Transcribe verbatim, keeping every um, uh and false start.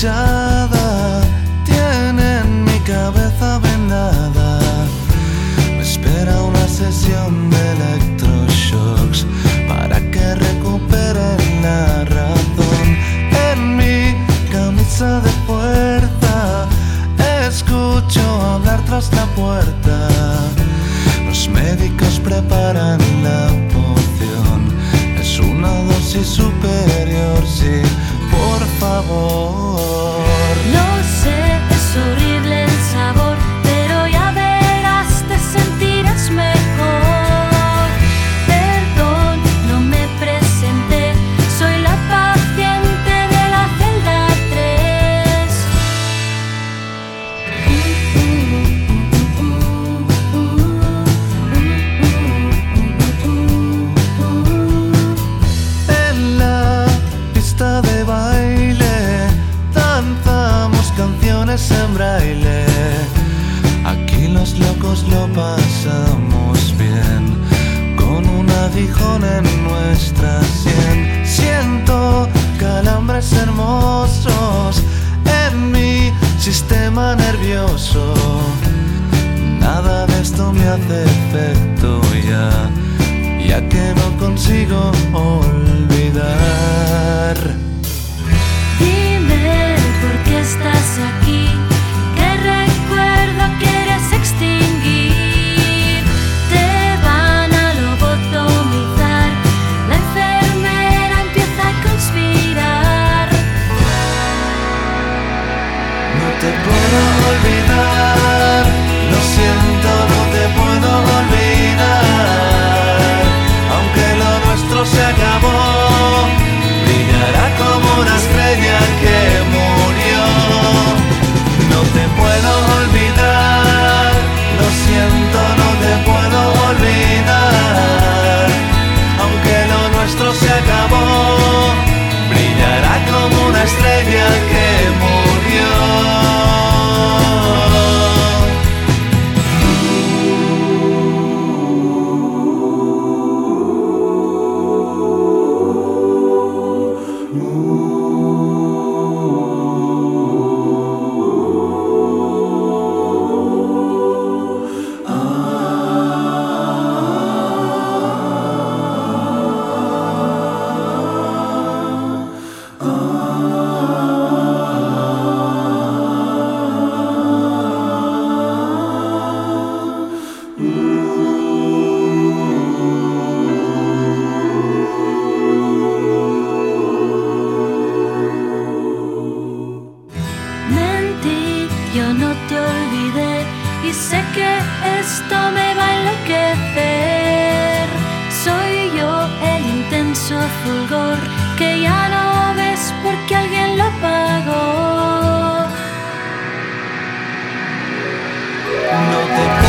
despechada, tienen mi cabeza vendada. Me espera una sesión de electroshocks para que recuperen la razón. En mi camisa de fuerza escucho hablar tras la puerta. Los médicos preparan la poción. Es una dosis superior, sí, por favor. Lo sé, es horrible el sabor, pero ya verás, te sentirás mejor. Perdón, no me presenté, soy la paciente de la celda tres. En la pista de baile danzamos canciones en braille. Aquí los locos lo pasamos bien, con un aguijón en nuestra sien. Siento calambres hermosos en mi sistema nervioso. Nada de esto me hace efecto ya, ya que no consigo olvidar. Dime por qué estás aquí, qué recuerdo quieres extinguir. Te van a lobotomizar, la enfermera empieza a conspirar. No te puedo olvidar, lo siento, no te puedo olvidar. Aunque lo nuestro se acabó, brillará como una estrella que murió. No te puedo olvidar, lo siento, no te puedo olvidar. Aunque lo nuestro se acabó, brillará como una estrella que murió. Mentí, yo no te olvidé y sé que esto me va a enloquecer. Soy yo el intenso fulgor que ya no ves porque alguien lo apagó. No te